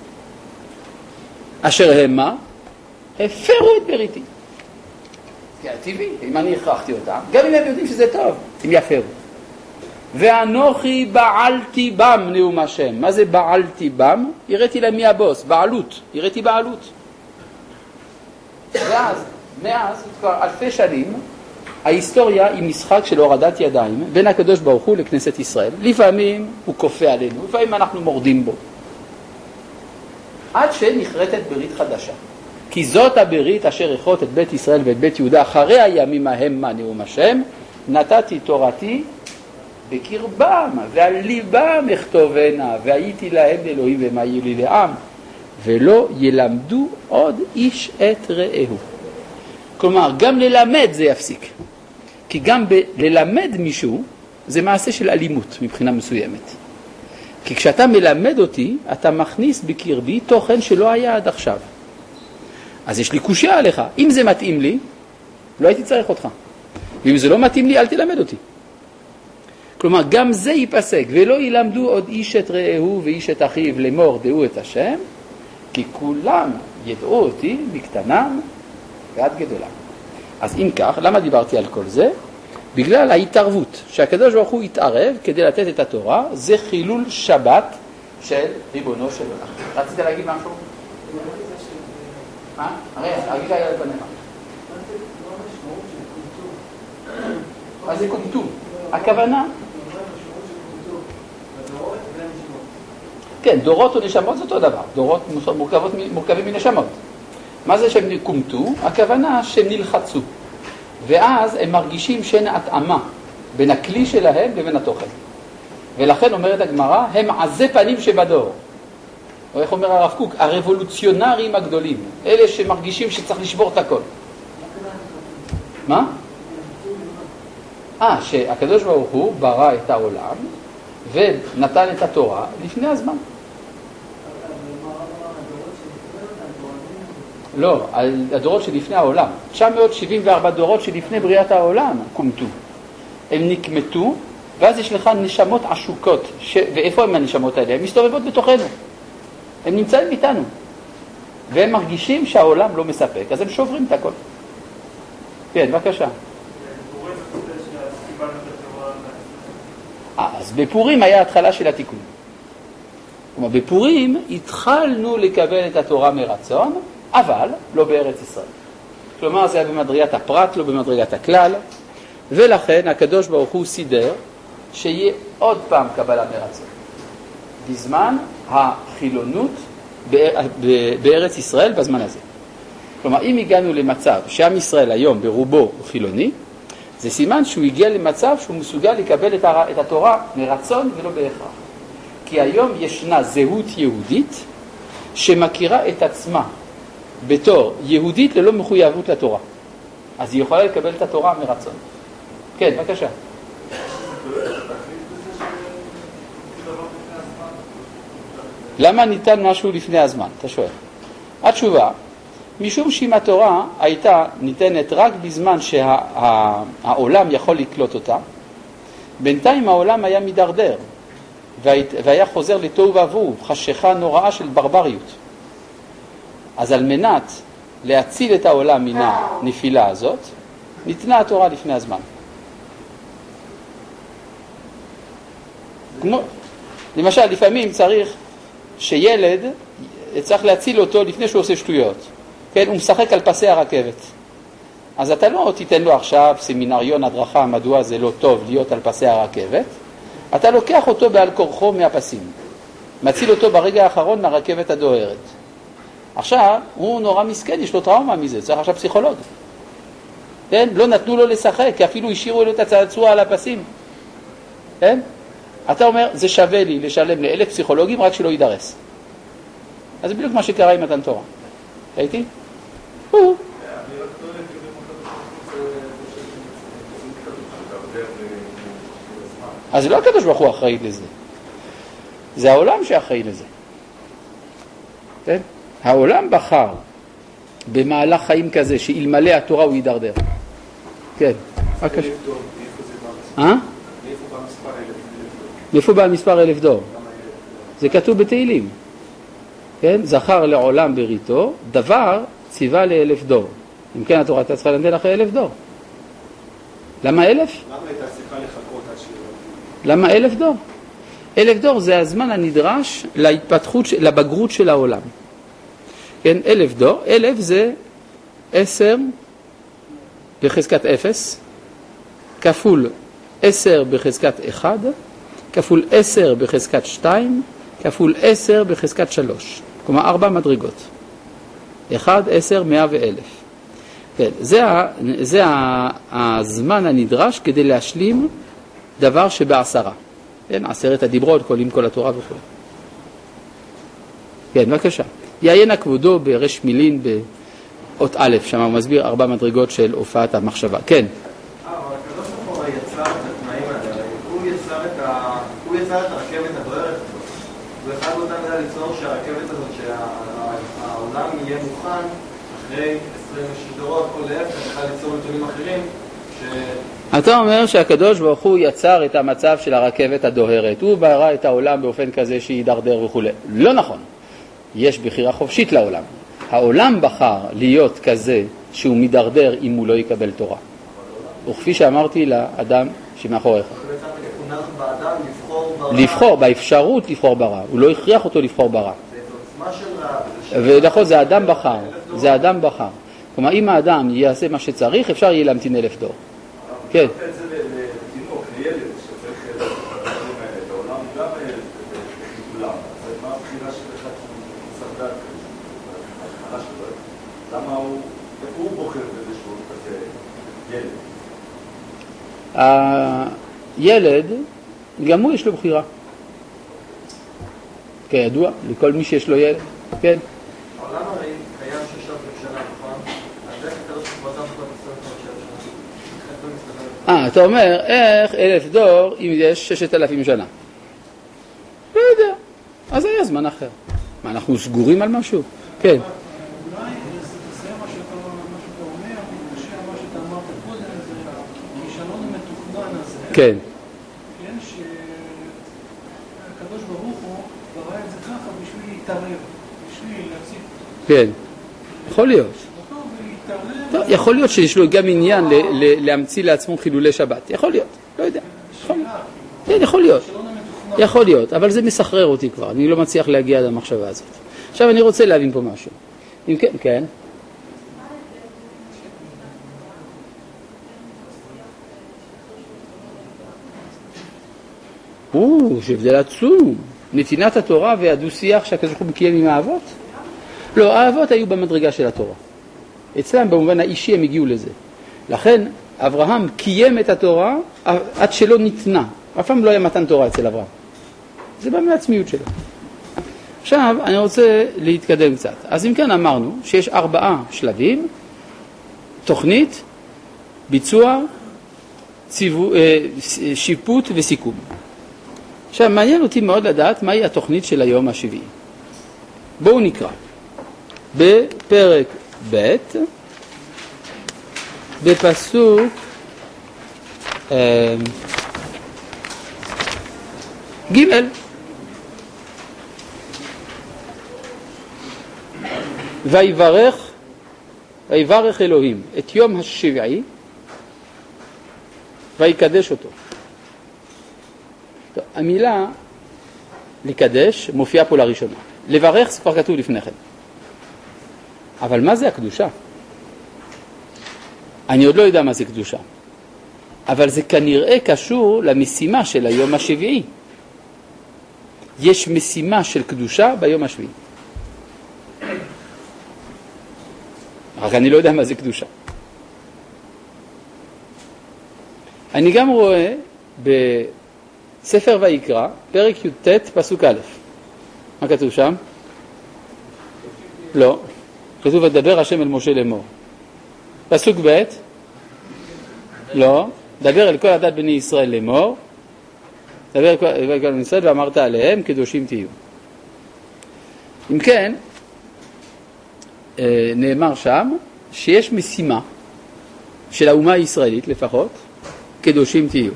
אשר הם מה? הפרו את בריתי. זה טבעי, אם אני הכרחתי אותם, גם אם הם יודעים שזה טוב, הם יפרו. ואנוכי בעלתי בם נאום השם. מה זה בעלתי בם? הראיתי להם מי הבוס, בעלות, הראיתי בעלות. מאז כבר אלפי שנים, ההיסטוריה היא משחק של הורדת ידיים בין הקדוש ברוך הוא לכנסת ישראל. לפעמים הוא כופה עלינו, לפעמים אנחנו מורדים בו. עד שנחרטת ברית חדשה. כי זאת הברית אשר אכרות את בית ישראל ואת בית יהודה אחרי הימים ההם מה נאום השם, נתתי תורתי בקרבם ועל ליבם אכתובנה והייתי להם אלוהים ומה יהיו לי לעם ולא ילמדו עוד איש את רעהו. כלומר, גם ללמד זה יפסיק. כי גם ללמד מישהו זה מעשה של אלימות מבחינה מסוימת. כי כשאתה מלמד אותי, אתה מכניס בקרבי תוכן שלא היה עד עכשיו. אז יש לי קושיה עליך. אם זה מתאים לי, לא הייתי צריך אותך. ואם זה לא מתאים לי, אל תלמד אותי. כלומר, גם זה ייפסק, ולא ילמדו עוד איש את רעהו ואיש את אחיו לאמור דעו את השם, כי כולם ידעו אותי מקטנם ועד גדולם. אז אם כך, למה דיברתי על כל זה? בגלל ההתערבות, שהקדוש ברוך הוא יתערב כדי לתת את התורה, זה חילול שבת של ריבונו של עולם. רצית להגיד משהו? מה? הרי, הגילה היה לפניך. מה זה קומטום? הכוונה? כן, דורות או נשמות זה אותו דבר. דורות מורכבים מנשמות. מה זה שהם קומטו? הכוונה שהם נלחצו. ואז הם מרגישים שאין התאמה בין הכלי שלהם לבין התוכן. ולכן אומרת הגמרא, הם עזי פנים שבדור. או איך אומר הרב קוק, הרבולוציונרים הגדולים. אלה שמרגישים שצריך לשבור את הכל. מה? שהקדוש ברוך הוא ברא את העולם ונתן את התורה לפני הזמן. לא, הדורות שלפני העולם. 974 דורות שלפני בריאת העולם קומטו. הם נקמטו, ואז יש לך נשמות עשוקות. ואיפה הם הנשמות האלה? הן מסתובבות בתוכנו. הם נמצאים איתנו. והם מרגישים שהעולם לא מספק, אז הם שוברים את הכל. כן, בבקשה. אז בפורים היה התחלה של התיקון. כלומר, בפורים התחלנו לקבל את התורה מרצון, אבל לא בארץ ישראל. כלומר, זה היה במדרגת הפרט, לא במדרגת הכלל, ולכן הקדוש ברוך הוא סידר שיהיה עוד פעם קבלה מרצון. בזמן החילונות בארץ ישראל בזמן הזה. כלומר, אם הגענו למצב שעם ישראל היום ברובו הוא חילוני, זה סימן שהוא הגיע למצב שהוא מסוגל לקבל את התורה מרצון ולא בהכרח. כי היום ישנה זהות יהודית שמכירה את עצמה בתור יהודית ללא מחויבות לתורה. אז היא יכולה לקבל את התורה מרצון. כן, בבקשה. למה ניתן משהו לפני הזמן? אתה שואל. התשובה, משום שאם התורה הייתה ניתנת רק בזמן שהעולם יכול לקלוט אותה, בינתיים העולם היה מדרדר, והיה חוזר לתוהו ובוהו, חשיכה נוראה של ברבריות. אז על מנת להציל את העולם מן הנפילה הזאת, ניתנה התורה לפני הזמן. כמו, למשל, לפעמים שילד צריך להציל אותו לפני שהוא עושה שטויות. כן, הוא משחק על פסי הרכבת. אז אתה לא תיתן לו עכשיו סמינריון הדרכה מדוע זה לא טוב להיות על פסי הרכבת. אתה לוקח אותו בעל כורחו מהפסים. מציל אותו ברגע האחרון מהרכבת הדוהרת. עכשיו, הוא נורא מסכן, יש לו טראומה מזה, צריך עכשיו פסיכולוג. כן? לא נתנו לו לשחק, כי אפילו השאירו לו את הצעצוע על הפסים. כן? אתה אומר, זה שווה לי לשלם ל1,000 פסיכולוגים רק שלא יידרס. אז זה בדיוק מה שקרה עם מתן תורה. ראיתי? אז זה לא הקדוש ברוך הוא אחראי לזה. זה העולם שאחראי לזה. כן? העולם בחר במהלך חיים כזה שאלמלא התורה הוא יידרדר. כן, רק קשור. מאיפה בא המספר 1000 דור? זה כתוב בתהילים. כן? זכר לעולם בריתו, דבר ציווה ל1000 דור. אם כן התורה אתה צריכה לנדל אחרי 1000 דור. למה 1000? למה הייתה צריכה לחכות עד שיהיה? למה 1000 דור? 1000 דור זה הזמן הנדרש להתפתחות, לבגרות של העולם. כן, 1000 דור, 1000 זה 10 בחזקת 0, כפול 10 בחזקת 1, כפול 10 בחזקת 2, כפול 10 בחזקת 3. כלומר 4 מדרגות. 1, 10, 100 ו1000. כן, זה הזמן הנדרש כדי להשלים דבר שבעשרה. כן, 10 הדיברות, כוללים כל התורה וכו'. כן, בבקשה. יעיין כבודו ברש מילין באות א', שם הוא מסביר 4 מדרגות של הופעת המחשבה. כן. אבל הקדוש ברוך הוא יצר את התנאים האלה, הוא יצר את הרכבת הדוהרת הזאת. הוא אחד מאותם היה ליצור שהרכבת הזאת, שהעולם יהיה מוכן אחרי 20 דורות, או להפך, אחד ליצור נתונים אחרים, אתה אומר שהקדוש ברוך הוא יצר את המצב של הרכבת הדוהרת. הוא ברא את העולם באופן כזה שידרדר וכו'. לא נכון. יש בחירה חופשית לעולם. העולם בחר להיות כזה שהוא מדרדר אם הוא לא יקבל תורה. וכפי שאמרתי לאדם שמאחוריך. לבחור, באפשרות לבחור ברע. הוא לא הכריח אותו לבחור ברע. ונכון, זה האדם בחר. זה האדם בחר. כלומר, אם האדם יעשה מה שצריך, אפשר יהיה להמתין 1000 דור. כן. זה לתינוק, לילד שצריך את העולם גם לכולם. מה הבחירה של אחד סרדק? למה הוא בוחר בזה שהוא כזה ילד? ילד, גם הוא יש לו בחירה. כידוע, לכל מי שיש לו ילד. כן. העולם הרי קיים 6,000 שנה, נכון? אז איך הקדוש ברוך הוא בזמן כל 25,000 שנה? אתה אומר, איך 1000 דור אם יש 6,000 שנה? לא יודע. אז היה זמן אחר. מה, אנחנו סגורים על משהו? כן. אולי זה מה שאתה אומר, קשה מה שאתה אמרת קודם, זה הכישלון המתוכנן הזה. כן. כן, שהקדוש ברוך הוא ברא את זה ככה בשביל להתערב, בשביל להציג. כן. יכול להיות. טוב, יכול להיות שיש לו גם עניין להמציא לעצמו חילולי שבת. יכול להיות. לא יודע. כן, יכול להיות. יכול להיות, אבל זה מסחרר אותי כבר. אני לא מצליח להגיע עד המחשבה הזאת. עכשיו אני רוצה להבין פה משהו. אם כן, כן. יש הבדל עצום. נתינת התורה והדו-שיח שהקדוש ברוך הוא קיים עם האבות? לא, האבות היו במדרגה של התורה. אצלם במובן האישי הם הגיעו לזה. לכן אברהם קיים את התורה עד שלא ניתנה. אף פעם לא היה מתן תורה אצל אברהם. זה בא מהעצמיות שלו. עכשיו אני רוצה להתקדם קצת. אז אם כן אמרנו שיש 4 שלבים, תוכנית, ביצוע, שיפוט וסיכום. עכשיו מעניין אותי מאוד לדעת מהי התוכנית של היום השביעי. בואו נקרא. בפרק ב' בפסוק ג' ויברך אלוהים את יום השביעי ויקדש אותו. טוב, המילה לקדש מופיעה פה לראשונה. לברך זה כבר כתוב לפני כן. אבל מה זה הקדושה? אני עוד לא יודע מה זה קדושה. אבל זה כנראה קשור למשימה של היום השביעי. יש משימה של קדושה ביום השביעי. רק אני לא יודע מה זה קדושה. אני גם רואה בספר ויקרא, פרק י"ט, פסוק א'. מה כתוב שם? לא. כתוב ודבר השם אל משה לאמור. פסוק ב' לא. דבר אל כל עדת בני ישראל לאמור. דבר כל עם ישראל ואמרת עליהם קדושים תהיו. אם כן, נאמר שם שיש משימה של האומה הישראלית לפחות, קדושים תהיו.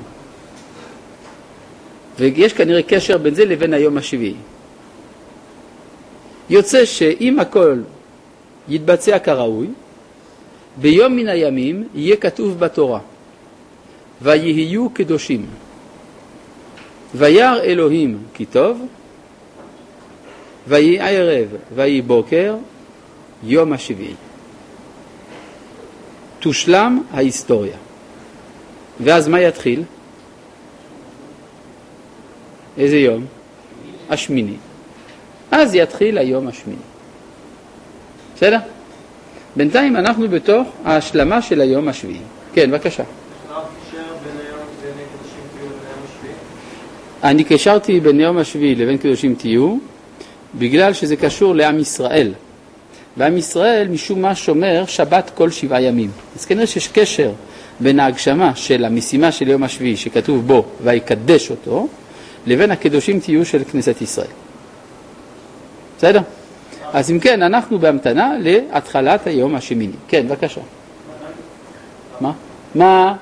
ויש כנראה קשר בין זה לבין היום השביעי. יוצא שאם הכל יתבצע כראוי, ביום מן הימים יהיה כתוב בתורה, ויהיו קדושים. וירא אלוהים כי טוב, ויהי ערב, ויהי בוקר, יום השביעי. תושלם ההיסטוריה. ואז מה יתחיל? איזה יום? השמיני. אז יתחיל היום השמיני. בסדר? בינתיים אנחנו בתוך ההשלמה של היום השביעי. כן, בבקשה. אני קשרתי בין יום השביעי לבין קדושים תהיו, בגלל שזה קשור לעם ישראל. ועם ישראל משום מה שומר שבת כל 7 ימים. אז כנראה שיש קשר בין ההגשמה של המשימה של יום השביעי שכתוב בו ויקדש אותו, לבין הקדושים תהיו של כנסת ישראל. בסדר? אז אם כן, אנחנו בהמתנה להתחלת היום השמיני. כן, בבקשה. מה?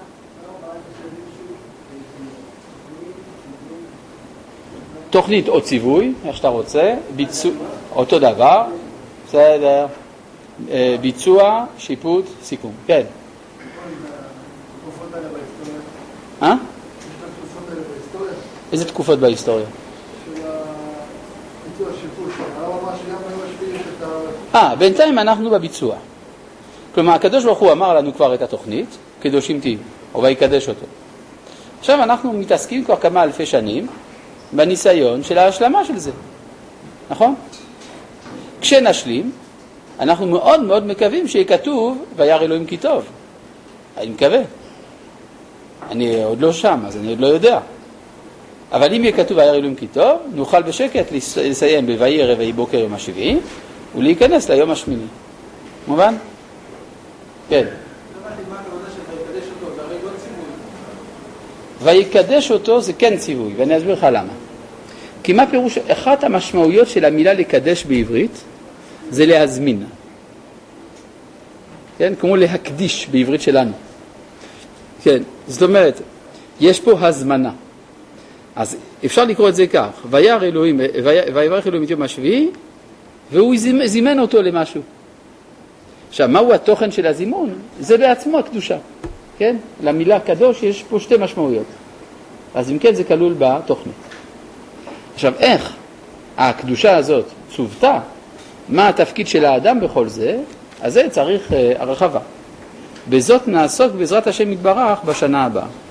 תוכנית או ציווי, איך שאתה רוצה, אותו דבר, בסדר, ביצוע, שיפוט, סיכום. כן. איזה תקופות בהיסטוריה? בינתיים אנחנו בביצוע. כלומר, הקדוש ברוך הוא אמר לנו כבר את התוכנית, קדושים תהיו, או ויקדש אותו. עכשיו אנחנו מתעסקים כבר כמה אלפי שנים בניסיון של ההשלמה של זה. נכון? כשנשלים, אנחנו מאוד מאוד מקווים שיהיה כתוב וירא אלוהים כי טוב. אני מקווה. אני עוד לא שם, אז אני עוד לא יודע. אבל אם יהיה כתוב וירא אלוהים כי טוב, נוכל בשקט לסיים בויהי ערב ויהי בוקר יום השביעי, ולהיכנס ליום השמיני. מובן? כן. ויקדש אותו זה כן ציווי, ואני אסביר לך למה. כי מה פירוש? אחת המשמעויות של המילה לקדש בעברית זה להזמין. כן? כמו להקדיש בעברית שלנו. כן, זאת אומרת, יש פה הזמנה. אז אפשר לקרוא את זה כך, וירא אלוהים, ויברך אלוהים את יום השביעי, והוא זימן אותו למשהו. עכשיו, מהו התוכן של הזימון? זה בעצמו הקדושה. כן? למילה קדוש יש פה 2 משמעויות. אז אם כן, זה כלול בתוכנית. עכשיו, איך הקדושה הזאת צובתה? מה התפקיד של האדם בכל זה? אז זה צריך הרחבה. בזאת נעסוק בעזרת השם יתברך בשנה הבאה.